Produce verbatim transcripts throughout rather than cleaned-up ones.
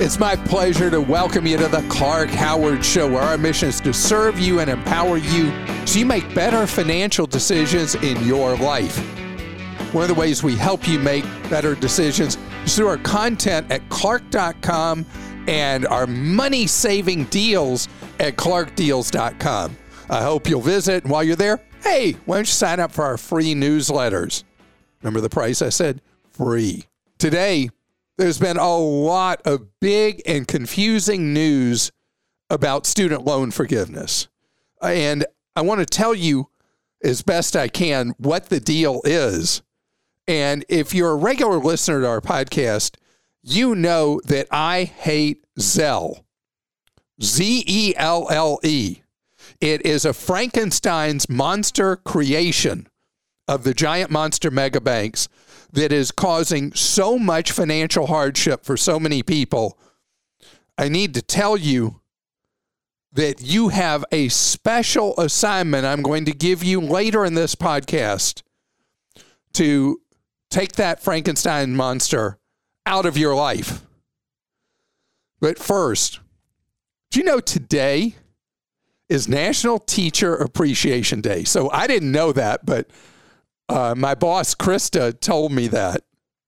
It's my pleasure to welcome you to the Clark Howard Show, where our mission is to serve you and empower you so you make better financial decisions in your life. One of the ways we help you make better decisions is through our content at clark dot com and our money-saving deals at clark deals dot com. I hope you'll visit, and while you're there, hey, why don't you sign up for our free newsletters? Remember the price I said? Free. Today, there's been a lot of big and confusing news about student loan forgiveness. And I want to tell you as best I can what the deal is. And if you're a regular listener to our podcast, you know that I hate Zelle. Z E L L E. It is a Frankenstein's monster creation of the giant monster mega banks that is causing so much financial hardship for so many people. I need to tell you that you have a special assignment I'm going to give you later in this podcast to take that Frankenstein monster out of your life. But first, do you know today is National Teacher Appreciation Day? So I didn't know that, but Uh, my boss, Krista, told me that.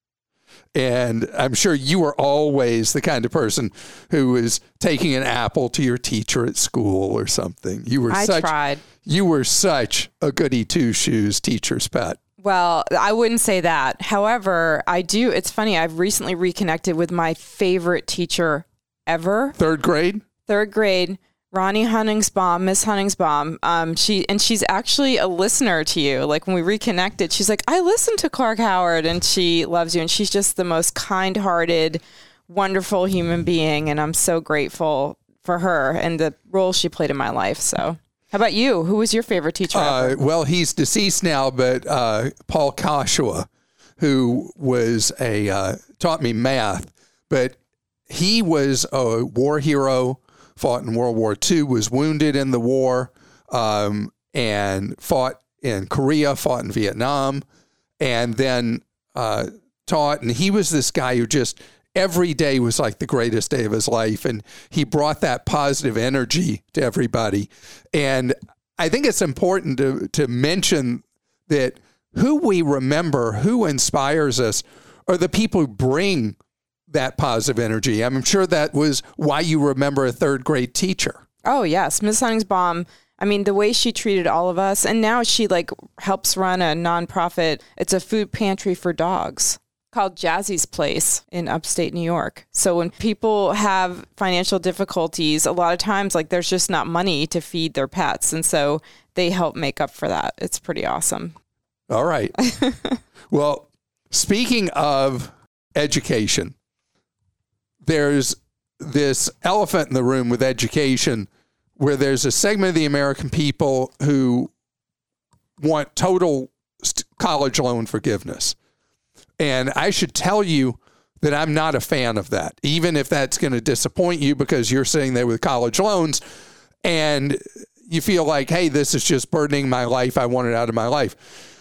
And I'm sure you were always the kind of person who is taking an apple to your teacher at school or something. You were I such, tried. You were such a goody two-shoes teacher's pet. Well, I wouldn't say that. However, I do. It's funny. I've recently reconnected with my favorite teacher ever. Third grade? Third grade. Ronnie Hunningsbaum, Miss Hunningsbaum, um, she and she's actually a listener to you. Like when we reconnected, she's like, I listen to Clark Howard, and she loves you, and she's just the most kind-hearted, wonderful human being, and I'm so grateful for her and the role she played in my life. So, how about you? Who was your favorite teacher Uh, ever? well, he's deceased now, but uh, Paul Koshua, who was a uh, taught me math, but he was a war hero. Fought in World War Two, was wounded in the war, um, and fought in Korea, fought in Vietnam, and then uh, taught. And he was this guy who just every day was like the greatest day of his life. And he brought that positive energy to everybody. And I think it's important to, to mention that who we remember, who inspires us, are the people who bring that positive energy. I'm sure that was why you remember a third grade teacher. Oh, yes. Miss Hunningsbaum. I mean, the way she treated all of us. And now she like helps run a nonprofit. It's a food pantry for dogs called Jazzy's Place in upstate New York. So when people have financial difficulties, a lot of times like there's just not money to feed their pets. And so they help make up for that. It's pretty awesome. All right. Well, speaking of education, there's this elephant in the room with education where there's a segment of the American people who want total st- college loan forgiveness. And I should tell you that I'm not a fan of that, even if that's going to disappoint you because you're sitting there with college loans and you feel like, hey, this is just burdening my life. I want it out of my life.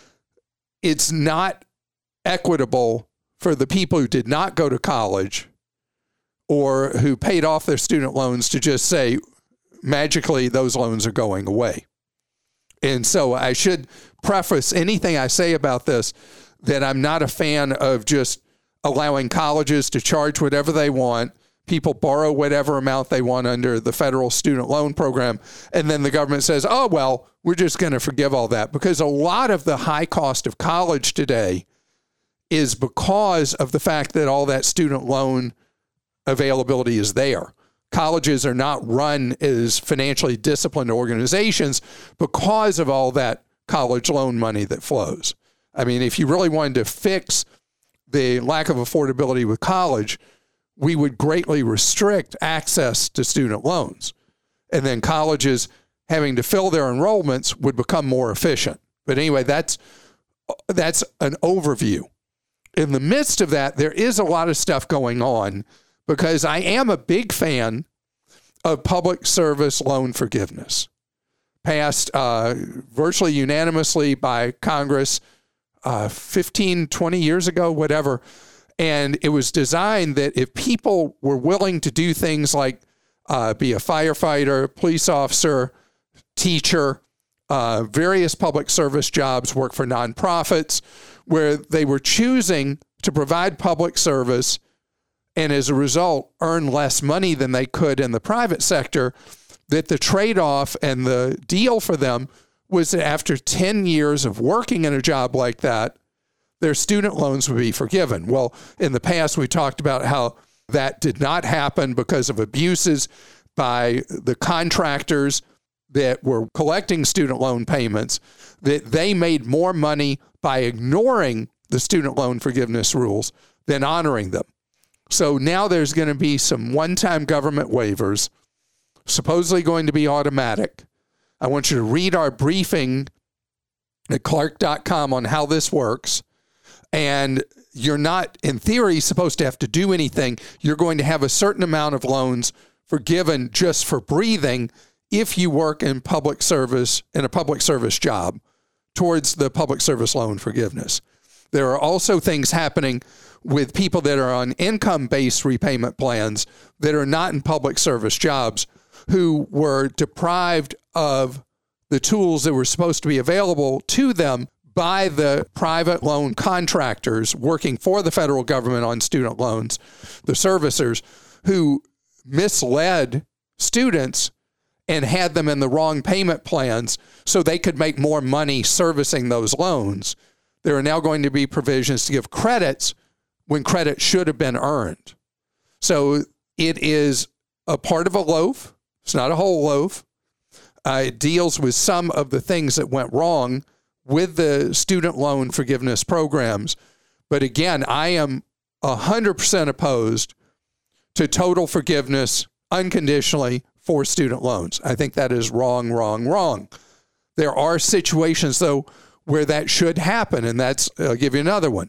It's not equitable for the people who did not go to college or who paid off their student loans to just say, magically, those loans are going away. And so I should preface anything I say about this that I'm not a fan of just allowing colleges to charge whatever they want. People borrow whatever amount they want under the federal student loan program. And then the government says, oh, well, we're just going to forgive all that. Because a lot of the high cost of college today is because of the fact that all that student loan availability is there. Colleges are not run as financially disciplined organizations because of all that college loan money that flows. I mean, if you really wanted to fix the lack of affordability with college, we would greatly restrict access to student loans. And then colleges having to fill their enrollments would become more efficient. But anyway, that's that's an overview. In the midst of that, there is a lot of stuff going on because I am a big fan of public service loan forgiveness, passed uh, virtually unanimously by Congress uh, fifteen, twenty years ago, whatever. And it was designed that if people were willing to do things like uh, be a firefighter, police officer, teacher, uh, various public service jobs, work for nonprofits, where they were choosing to provide public service and as a result earn less money than they could in the private sector, that the trade-off and the deal for them was that after ten years of working in a job like that, their student loans would be forgiven. Well, in the past, we talked about how that did not happen because of abuses by the contractors that were collecting student loan payments, that they made more money by ignoring the student loan forgiveness rules than honoring them. So now there's going to be some one-time government waivers, supposedly going to be automatic. I want you to read our briefing at clark dot com on how this works. And you're not, in theory, supposed to have to do anything. You're going to have a certain amount of loans forgiven just for breathing if you work in public service, in a public service job, towards the public service loan forgiveness. There are also things happening with people that are on income-based repayment plans that are not in public service jobs, who were deprived of the tools that were supposed to be available to them by the private loan contractors working for the federal government on student loans, the servicers, who misled students and had them in the wrong payment plans so they could make more money servicing those loans. There are now going to be provisions to give credits when credit should have been earned. So it is a part of a loaf. It's not a whole loaf. Uh, it deals with some of the things that went wrong with the student loan forgiveness programs. But again, I am one hundred percent opposed to total forgiveness unconditionally for student loans. I think that is wrong, wrong, wrong. There are situations, though, where that should happen, and that's, I'll give you another one,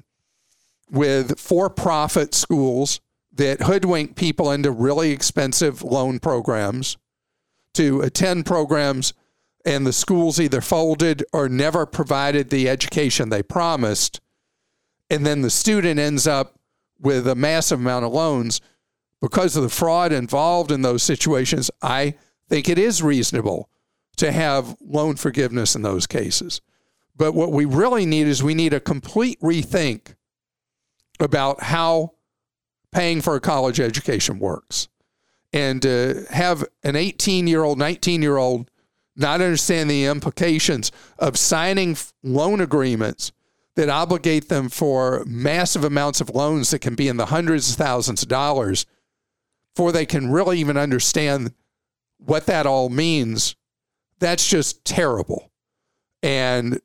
with for-profit schools that hoodwink people into really expensive loan programs to attend programs, and the schools either folded or never provided the education they promised, and then the student ends up with a massive amount of loans. Because of the fraud involved in those situations, I think it is reasonable to have loan forgiveness in those cases. But what we really need is we need a complete rethink about how paying for a college education works. And to have an eighteen-year-old, nineteen-year-old not understand the implications of signing loan agreements that obligate them for massive amounts of loans that can be in the hundreds of thousands of dollars before they can really even understand what that all means, that's just terrible. And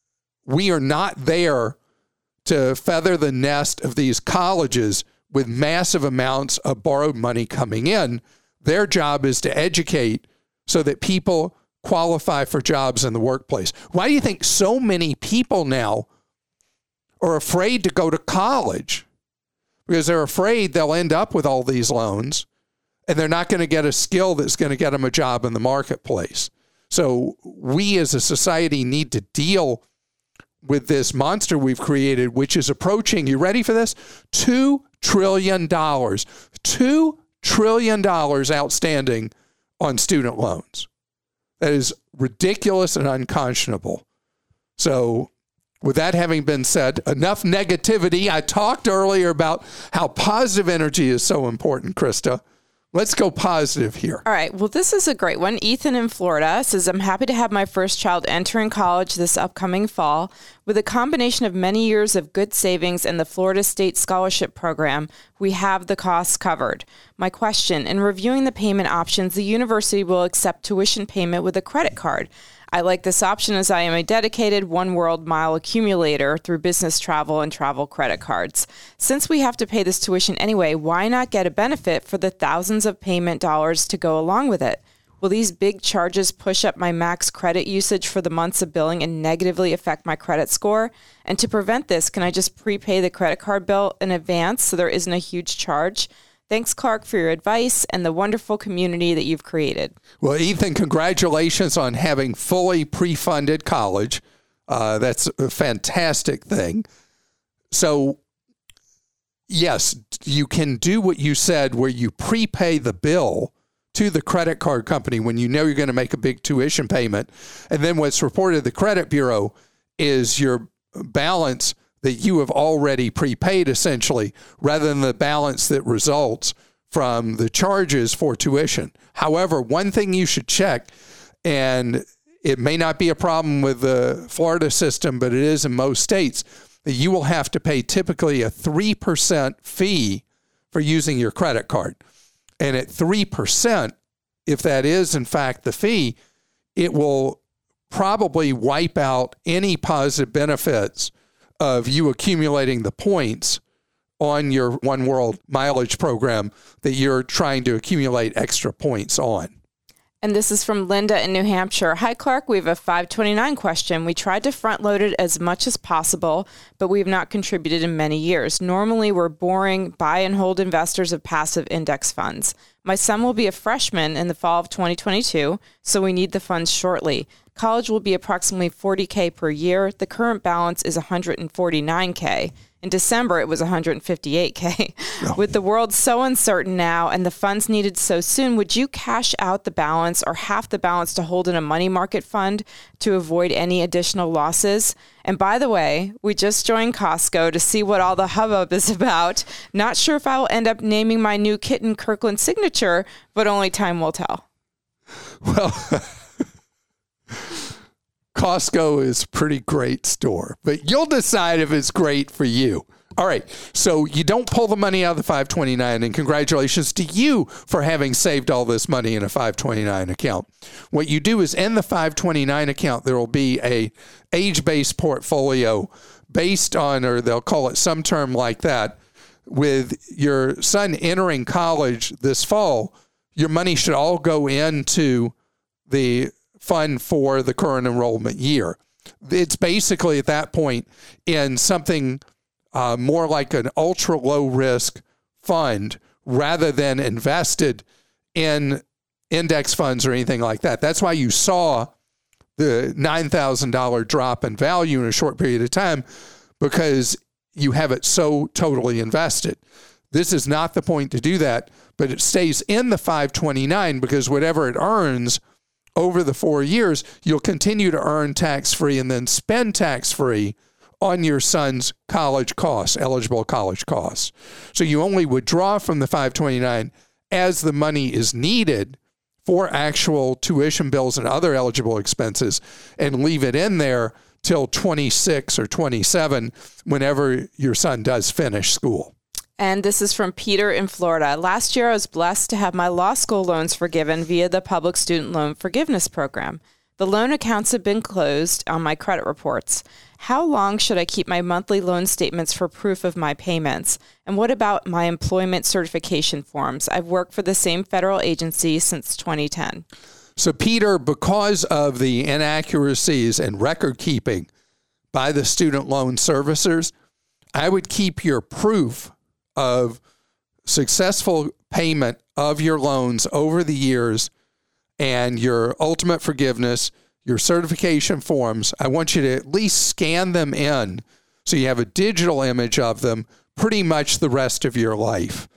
we are not there to feather the nest of these colleges with massive amounts of borrowed money coming in. Their job is to educate so that people qualify for jobs in the workplace. Why do you think so many people now are afraid to go to college? Because they're afraid they'll end up with all these loans and they're not going to get a skill that's going to get them a job in the marketplace. So we as a society need to deal with this monster we've created, which is approaching, you ready for this? two trillion dollars. two trillion dollars outstanding on student loans. That is ridiculous and unconscionable. So with that having been said, enough negativity. I talked earlier about how positive energy is so important, Krista. Let's go positive here. All right. Well, this is a great one. Ethan in Florida says, I'm happy to have my first child entering college this upcoming fall. With a combination of many years of good savings and the Florida State Scholarship Program, we have the costs covered. My question, in reviewing the payment options, the university will accept tuition payment with a credit card. I like this option as I am a dedicated One World mile accumulator through business travel and travel credit cards. Since we have to pay this tuition anyway, why not get a benefit for the thousands of payment dollars to go along with it? Will these big charges push up my max credit usage for the months of billing and negatively affect my credit score? And to prevent this, can I just prepay the credit card bill in advance so there isn't a huge charge? Thanks, Clark, for your advice and the wonderful community that you've created. Well, Ethan, congratulations on having fully pre-funded college. Uh, that's a fantastic thing. So yes, you can do what you said where you prepay the bill to the credit card company when you know you're going to make a big tuition payment. And then what's reported to the credit bureau is your balance that you have already prepaid, essentially, rather than the balance that results from the charges for tuition. However, one thing you should check, and it may not be a problem with the Florida system, but it is in most states, that you will have to pay typically a three percent fee for using your credit card. And at three percent, if that is in fact the fee, it will probably wipe out any positive benefits of you accumulating the points on your One World mileage program that you're trying to accumulate extra points on. And this is from Linda in New Hampshire. Hi, Clark. We have a five twenty-nine question. We tried to front load it as much as possible, but we have not contributed in many years. Normally, we're boring buy and hold investors of passive index funds. My son will be a freshman in the fall of twenty twenty-two, so we need the funds shortly. College will be approximately forty thousand dollars per year. The current balance is one hundred forty-nine thousand dollars. In December, it was one hundred fifty-eight thousand dollars. Oh. With the world so uncertain now and the funds needed so soon, would you cash out the balance or half the balance to hold in a money market fund to avoid any additional losses? And by the way, we just joined Costco to see what all the hubbub is about. Not sure if I will end up naming my new kitten Kirkland Signature, but only time will tell. Well, Costco is a pretty great store, but you'll decide if it's great for you. All right, so you don't pull the money out of the five twenty-nine, and congratulations to you for having saved all this money in a five twenty-nine account. What you do is in the five twenty-nine account, there will be a age-based portfolio based on, or they'll call it some term like that. With your son entering college this fall, your money should all go into the fund for the current enrollment year. It's basically at that point in something uh, more like an ultra low risk fund rather than invested in index funds or anything like that. That's why you saw the nine thousand dollars drop in value in a short period of time, because you have it so totally invested. This is not the point to do that, but it stays in the five twenty-nine because whatever it earns over the four years, you'll continue to earn tax-free and then spend tax-free on your son's college costs, eligible college costs. So you only withdraw from the five twenty-nine as the money is needed for actual tuition bills and other eligible expenses, and leave it in there till twenty-six or twenty-seven, whenever your son does finish school. And this is from Peter in Florida. Last year, I was blessed to have my law school loans forgiven via the Public Student Loan Forgiveness Program. The loan accounts have been closed on my credit reports. How long should I keep my monthly loan statements for proof of my payments? And what about my employment certification forms? I've worked for the same federal agency since twenty ten. So, Peter, because of the inaccuracies and record keeping by the student loan servicers, I would keep your proof of successful payment of your loans over the years and your ultimate forgiveness, your certification forms. I want you to at least scan them in so you have a digital image of them pretty much the rest of your life.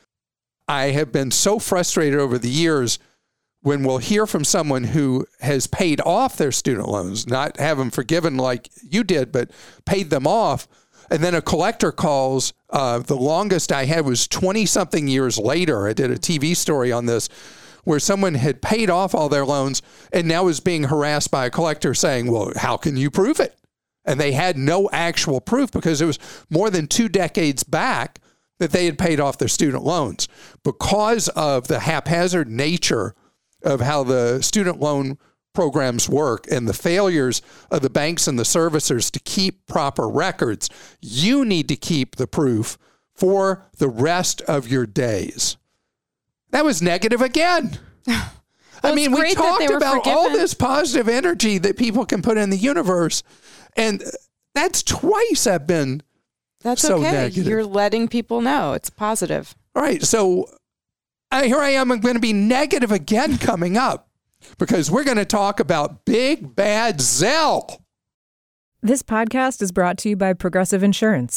I have been so frustrated over the years when we'll hear from someone who has paid off their student loans, not have them forgiven like you did, but paid them off. And then a collector calls. Uh, the longest I had was twenty-something years later. I did a T V story on this where someone had paid off all their loans and now is being harassed by a collector saying, well, how can you prove it? And they had no actual proof because it was more than two decades back that they had paid off their student loans. Because of the haphazard nature of how the student loan programs work and the failures of the banks and the servicers to keep proper records, you need to keep the proof for the rest of your days. That was negative again. Well, I mean, we talked about forgiven. all this positive energy that people can put in the universe, and that's twice I've been that's so okay. negative. You're letting people know it's positive. All right, so uh, here I am. I'm going to be negative again coming up, because we're going to talk about Big Bad Zell. This podcast is brought to you by Progressive Insurance.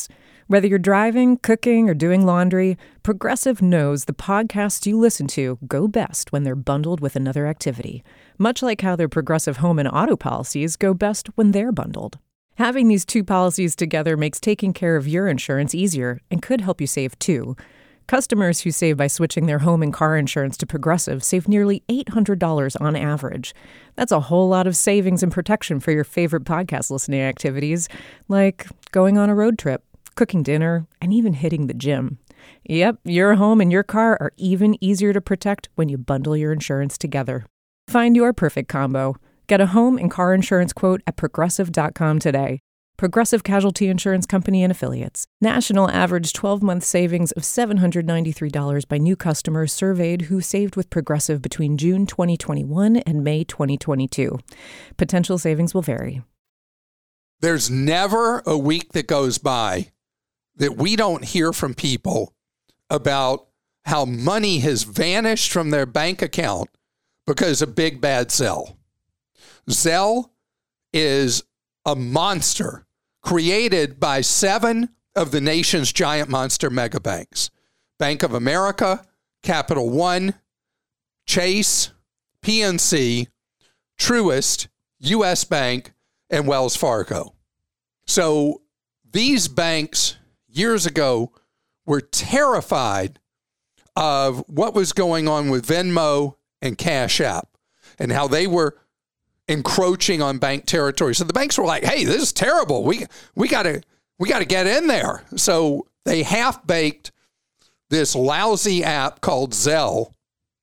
Whether you're driving, cooking, or doing laundry, Progressive knows the podcasts you listen to go best when they're bundled with another activity, much like how their Progressive home and auto policies go best when they're bundled. Having these two policies together makes taking care of your insurance easier and could help you save too. Customers who save by switching their home and car insurance to Progressive save nearly eight hundred dollars on average. That's a whole lot of savings and protection for your favorite podcast listening activities, like going on a road trip, cooking dinner, and even hitting the gym. Yep, your home and your car are even easier to protect when you bundle your insurance together. Find your perfect combo. Get a home and car insurance quote at progressive dot com today. Progressive Casualty Insurance Company and Affiliates. National average twelve-month savings of seven hundred ninety-three dollars by new customers surveyed who saved with Progressive between June twenty twenty-one and May twenty twenty-two. Potential savings will vary. There's never a week that goes by that we don't hear from people about how money has vanished from their bank account because of big bad Zelle. Zelle is a monster created by seven of the nation's giant monster mega banks. Bank of America, Capital One, Chase, P N C, Truist, U S Bank, and Wells Fargo. So these banks years ago were terrified of what was going on with Venmo and Cash App and how they were encroaching on bank territory. So the banks were like, hey, this is terrible. We we gotta we gotta get in there. So they half-baked this lousy app called Zelle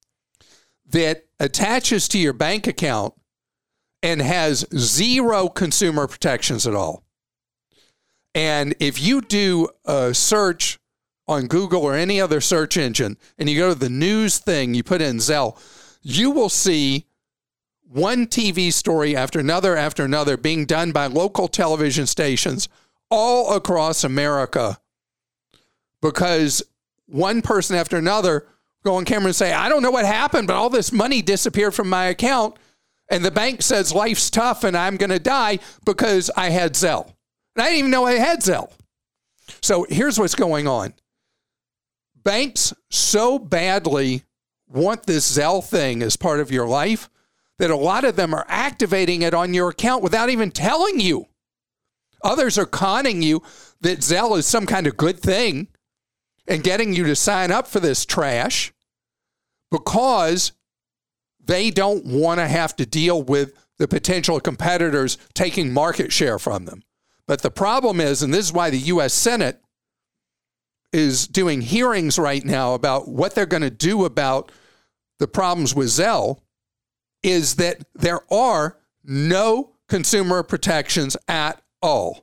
that attaches to your bank account and has zero consumer protections at all. And if you do a search on Google or any other search engine and you go to the news thing, you put in Zelle, you will see one T V story after another after another being done by local television stations all across America because one person after another go on camera and say, I don't know what happened, but all this money disappeared from my account and the bank says life's tough and I'm going to die because I had Zelle. And I didn't even know I had Zelle. So here's what's going on. Banks so badly want this Zelle thing as part of your life that a lot of them are activating it on your account without even telling you. Others are conning you that Zelle is some kind of good thing and getting you to sign up for this trash because they don't want to have to deal with the potential competitors taking market share from them. But the problem is, and this is why the U S Senate is doing hearings right now about what they're going to do about the problems with Zelle, is that there are no consumer protections at all.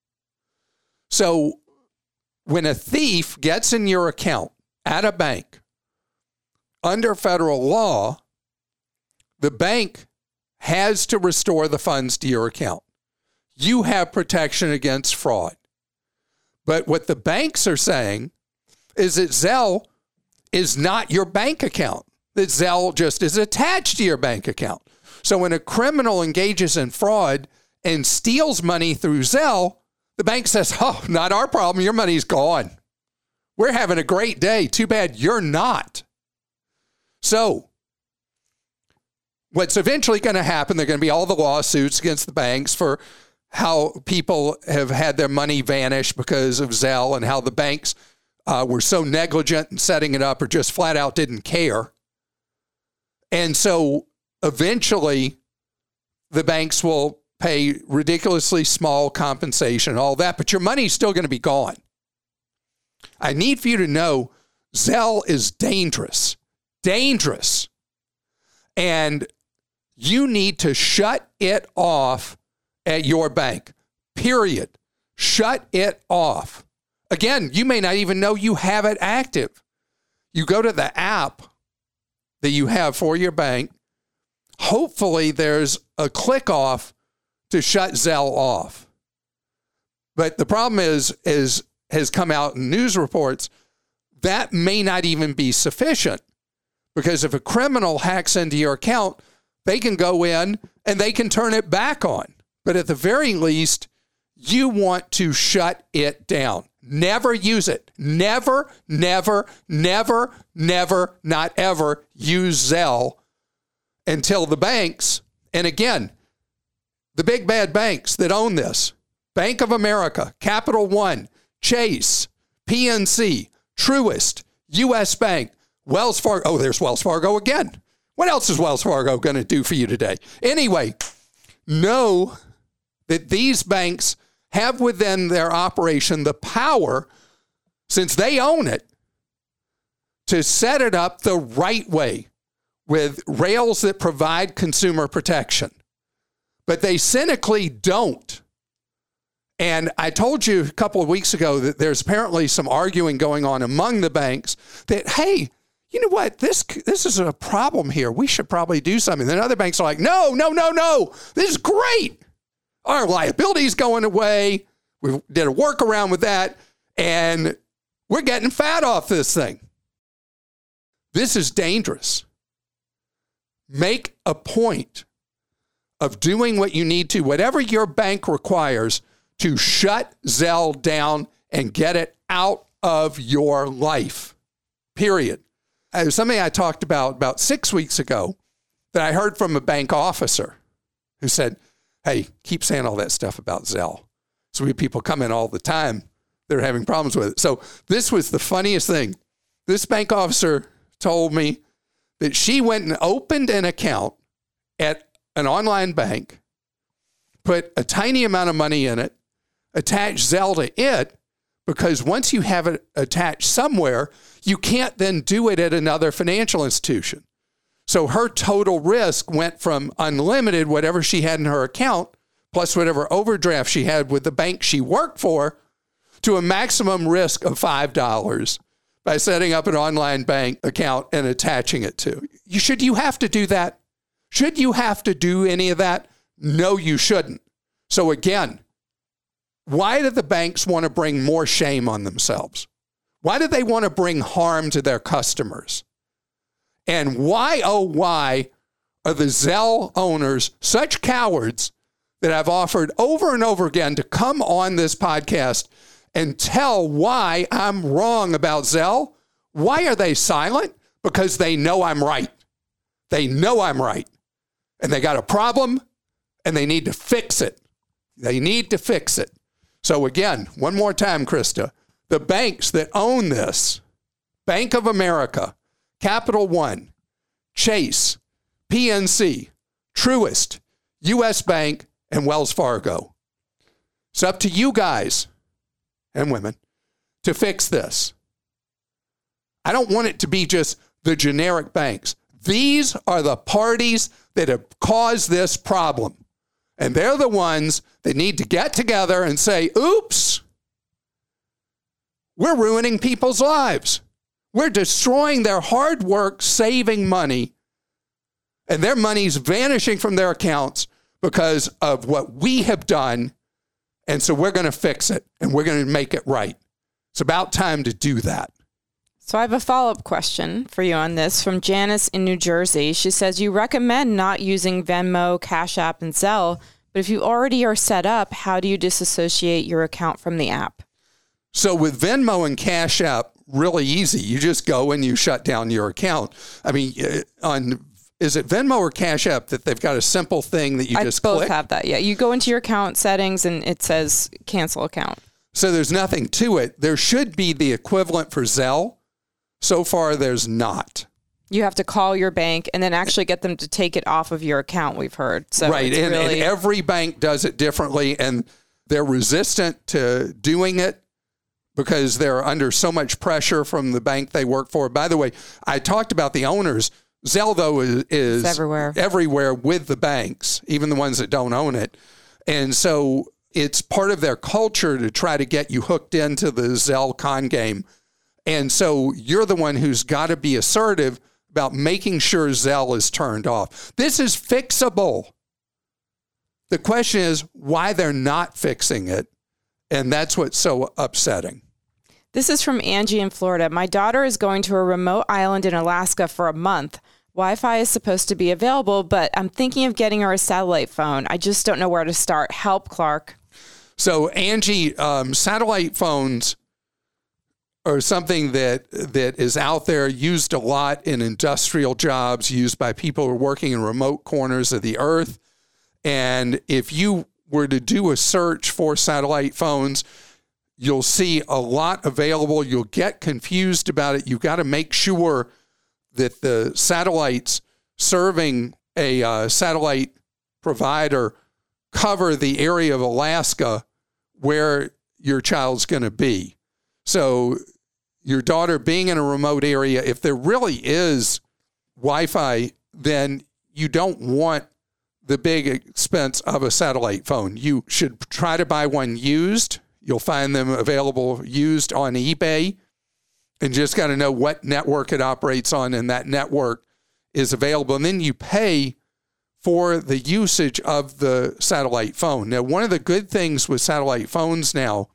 So when a thief gets in your account at a bank, under federal law, the bank has to restore the funds to your account. You have protection against fraud. But what the banks are saying is that Zelle is not your bank account. That Zelle just is attached to your bank account. So when a criminal engages in fraud and steals money through Zelle, the bank says, oh, not our problem. Your money's gone. We're having a great day. Too bad you're not. So what's eventually going to happen, there are going to be all the lawsuits against the banks for how people have had their money vanish because of Zelle and how the banks uh, were so negligent in setting it up or just flat out didn't care. And so eventually the banks will pay ridiculously small compensation, all that, but your money's still going to be gone. I need for you to know Zelle is dangerous, dangerous. And you need to shut it off at your bank, period. Shut it off. Again, you may not even know you have it active. You go to the app that you have for your bank. Hopefully there's a click off to shut Zelle off. But the problem is, is has come out in news reports, that may not even be sufficient. Because if a criminal hacks into your account, they can go in and they can turn it back on. But at the very least, you want to shut it down. Never use it. Never, never, never, never, not ever use Zelle until the banks, and again, the big bad banks that own this, Bank of America, Capital One, Chase, P N C, Truist, U S Bank, Wells Fargo. Oh, there's Wells Fargo again. What else is Wells Fargo going to do for you today? Anyway, know that these banks have within their operation the power, since they own it, to set it up the right way with rails that provide consumer protection. But they cynically don't. And I told you a couple of weeks ago that there's apparently some arguing going on among the banks that, hey, you know what, this this is a problem here. We should probably do something. Then other banks are like, no, no, no, no, this is great. Our liability is going away. We did a workaround with that, and we're getting fat off this thing. This is dangerous. Make a point of doing what you need to, whatever your bank requires, to shut Zelle down and get it out of your life, period. It was something I talked about about six weeks ago that I heard from a bank officer who said, hey, keep saying all that stuff about Zelle. So we have people come in all the time that are having problems with it. So this was the funniest thing. This bank officer told me that she went and opened an account at an online bank, put a tiny amount of money in it, attached Zelle to it, because once you have it attached somewhere, you can't then do it at another financial institution. So her total risk went from unlimited, whatever she had in her account, plus whatever overdraft she had with the bank she worked for, to a maximum risk of five dollars by setting up an online bank account and attaching it to. You, should you have to do that? Should you have to do any of that? No, you shouldn't. So again, why do the banks want to bring more shame on themselves? Why do they want to bring harm to their customers? And why, oh, why are the Zelle owners such cowards that I've offered over and over again to come on this podcast and tell why I'm wrong about Zelle? Why are they silent? Because they know I'm right. They know I'm right. And they got a problem, and they need to fix it. They need to fix it. So again, one more time, Krista, the banks that own this, Bank of America, Capital One, Chase, P N C, Truist, U S Bank, and Wells Fargo. It's up to you guys and women to fix this. I don't want it to be just the generic banks. These are the parties that have caused this problem. And they're the ones that need to get together and say, oops, we're ruining people's lives. We're destroying their hard work, saving money, and their money's vanishing from their accounts because of what we have done. And so we're going to fix it, and we're going to make it right. It's about time to do that. So I have a follow-up question for you on this from Janice in New Jersey. She says, you recommend not using Venmo, Cash App, and Zelle, but if you already are set up, how do you disassociate your account from the app? So with Venmo and Cash App, really easy. You just go and you shut down your account. I mean, on is it Venmo or Cash App that they've got a simple thing that you I just both click? have that, yeah. You go into your account settings and it says cancel account. So there's nothing to it. There should be the equivalent for Zelle. So far, there's not. You have to call your bank and then actually get them to take it off of your account, we've heard. So right, and, really... and every bank does it differently, and they're resistant to doing it because they're under so much pressure from the bank they work for. By the way, I talked about the owners. Zelle, though, is, is everywhere. everywhere with the banks, even the ones that don't own it. And so it's part of their culture to try to get you hooked into the Zelle con game. And so you're the one who's got to be assertive about making sure Zelle is turned off. This is fixable. The question is why they're not fixing it. And that's what's so upsetting. This is from Angie in Florida. My daughter is going to a remote island in Alaska for a month. Wi-Fi is supposed to be available, but I'm thinking of getting her a satellite phone. I just don't know where to start. Help, Clark. So, Angie, um, satellite phones are something that that is out there, used a lot in industrial jobs, used by people who are working in remote corners of the earth. And if you were to do a search for satellite phones, you'll see a lot available. You'll get confused about it. You've got to make sure that the satellites serving a uh, satellite provider cover the area of Alaska where your child's going to be. So your daughter being in a remote area, if there really is Wi-Fi, then you don't want the big expense of a satellite phone. You should try to buy one used. You'll find them available used on eBay, and just got to know what network it operates on, and that network is available. And then you pay for the usage of the satellite phone. Now, one of the good things with satellite phones now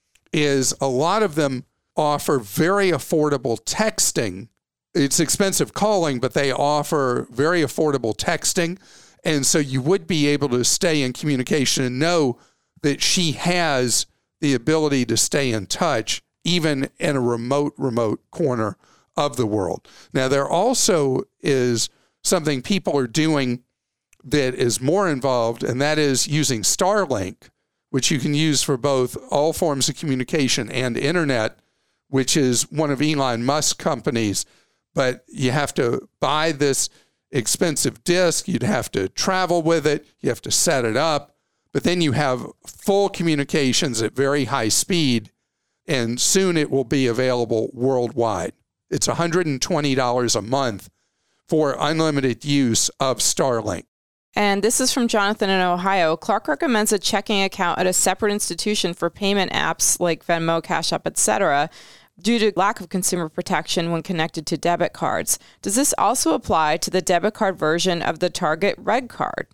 is a lot of them offer very affordable texting. It's expensive calling, but they offer very affordable texting. And so you would be able to stay in communication and know that she has the ability to stay in touch, even in a remote, remote corner of the world. Now, there also is something people are doing that is more involved, and that is using Starlink, which you can use for both all forms of communication and internet, which is one of Elon Musk's companies. But you have to buy this expensive disk. You'd have to travel with it. You have to set it up. But then you have full communications at very high speed, and soon it will be available worldwide. It's one hundred twenty dollars a month for unlimited use of Starlink. And this is from Jonathan in Ohio. Clark recommends a checking account at a separate institution for payment apps like Venmo, Cash App, et cetera, due to lack of consumer protection when connected to debit cards. Does this also apply to the debit card version of the Target Red Card?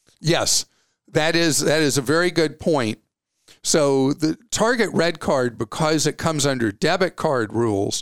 Yes, that is that is a very good point. So the Target Red Card, because it comes under debit card rules,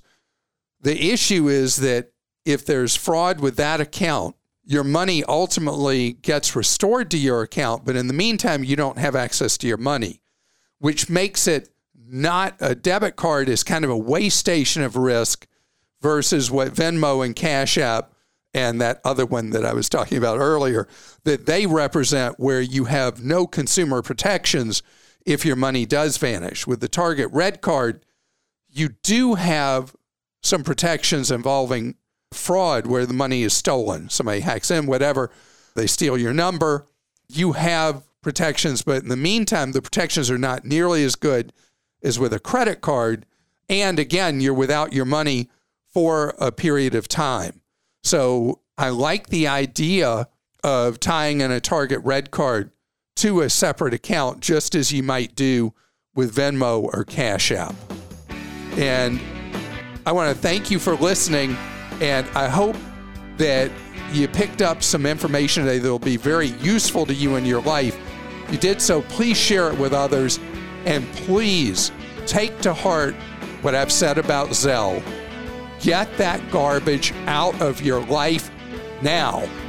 the issue is that if there's fraud with that account, your money ultimately gets restored to your account, but in the meantime, you don't have access to your money, which makes it not a debit card is kind of a way station of risk versus what Venmo and Cash App and that other one that I was talking about earlier, that they represent where you have no consumer protections if your money does vanish. With the Target Red Card, you do have some protections involving fraud where the money is stolen. Somebody hacks in, whatever, they steal your number. You have protections, but in the meantime, the protections are not nearly as good as with a credit card. And again, you're without your money for a period of time. So I like the idea of tying in a Target Red Card to a separate account, just as you might do with Venmo or Cash App. And I want to thank you for listening. And I hope that you picked up some information today that will be very useful to you in your life. If you did so, please share it with others. And please take to heart what I've said about Zelle. Get that garbage out of your life now.